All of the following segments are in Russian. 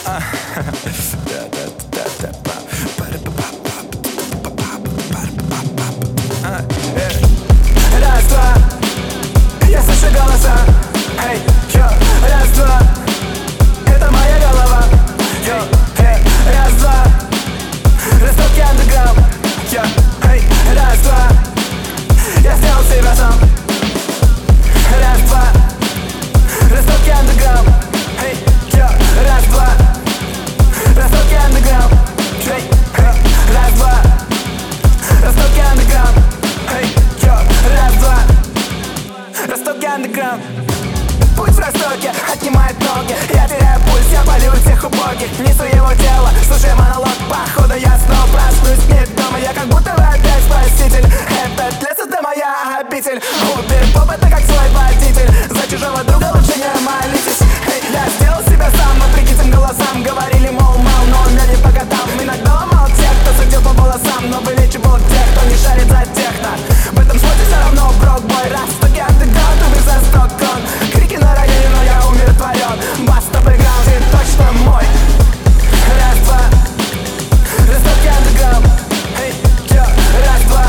Раз, два, я слышу голоса. Эй, йо, раз, два, это моя голова. Йо, эй, раз, два, растоки андеграунд. Йо, эй, раз, два, я сделал себя сам. Раз, два, растоки андеграунд. Эй, йо, раз, два, растоки андеграунд. Эй, раз, два, растоки андеграунд. Эй, йо, раз, два, растоки андеграунд. Путь в Ростоке отнимает ноги. Я теряю пульс, я болю всех убогих. Не своего тела, слушай монолог. Походу я снова проснусь не дома. Я как будто бы опять спаситель. Этот лес — это моя обитель. Убери поп — это как свой водитель. За чужого друга лучше не молитесь. Эй, я сделал себя сам, вопреки тем голосам. Говорили, мол, но он мне не по годам. Иногда ломал тех, кто судил по волосам, но вылечивал тех, кто не шарит за техно. В этом смысле все равно брок-бой. Раз в стоке андеграунд, убер за 100 крон. Крики на районе, но я умиротворен. Баста бэкграунд, ты точно мой. Раз, два, растоки андеграунд. Эй, йо, раз, два,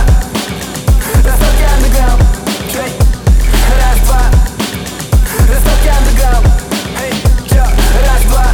растоки андеграунд. Эй, раз, два, растоки андеграунд. Эй, йо, раз, два,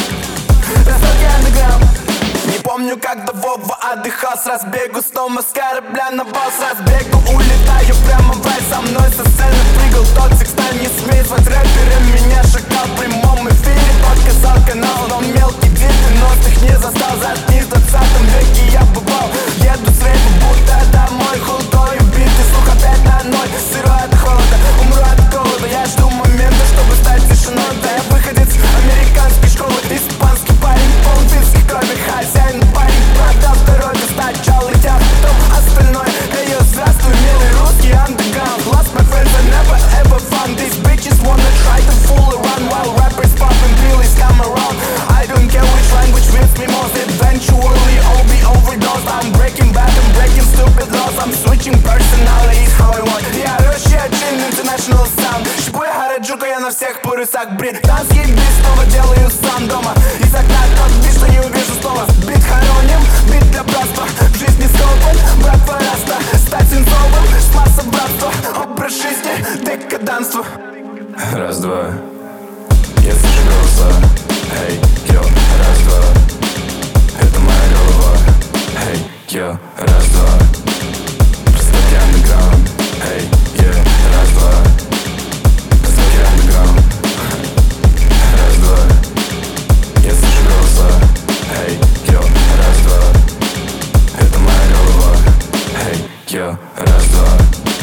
растоки андеграунд. Не помню, как до Вова отдыхал с разбегу. Снова с корабля на бал с разбегу. Улетаю прямо в рай, со мной со сцены прыгал тот секстан. Не смей звать рэпером, меня шакал в прямом эфире. Подказал канал, но мелкий дед 90-х не застал. Заткнись, в 20 веке я бывал. Еду с рейва, будто домой. Худой, убитый, слух опять на ноль. Сырой от холода, умру от голода. Я жду момента, чтобы стать тишиной. Да я выходец американской школы. Испанский парень, полбинской крови. Хозяин парень, продал второй достать. Чал летят, потом остальное. Эй, yo, здравствуй, милый русский андеграунд. Lost my friends, I never ever found. These bitches wanna try to fool around while rappers popping pills come around. I don't care which language fits me most. Eventually I'll be overdosed. I'm breaking bad, I'm breaking stupid laws. I'm switching personalities how I want. Я Russian international sound. Шипуя Хараджука, я на всех парусах. Британский бит снова делаю сам дома. Из окна тот бит, что не увижу снова. Бит хороним, бит для братства. В жизни столбом, братва раста. Стать свинцовым, с масса братства. Образ жизни, декаданство. Раз, два, я слышу голоса. Эй, йо, раз, два, это моя голова. Эй, йо, раз, два, растоки андеграунд. Эй, йо, раз, два, растоки андеграунд. Раз, два, я слышу голоса. Эй, йо, раз, два, это моя голова. Эй, йо, раз, два.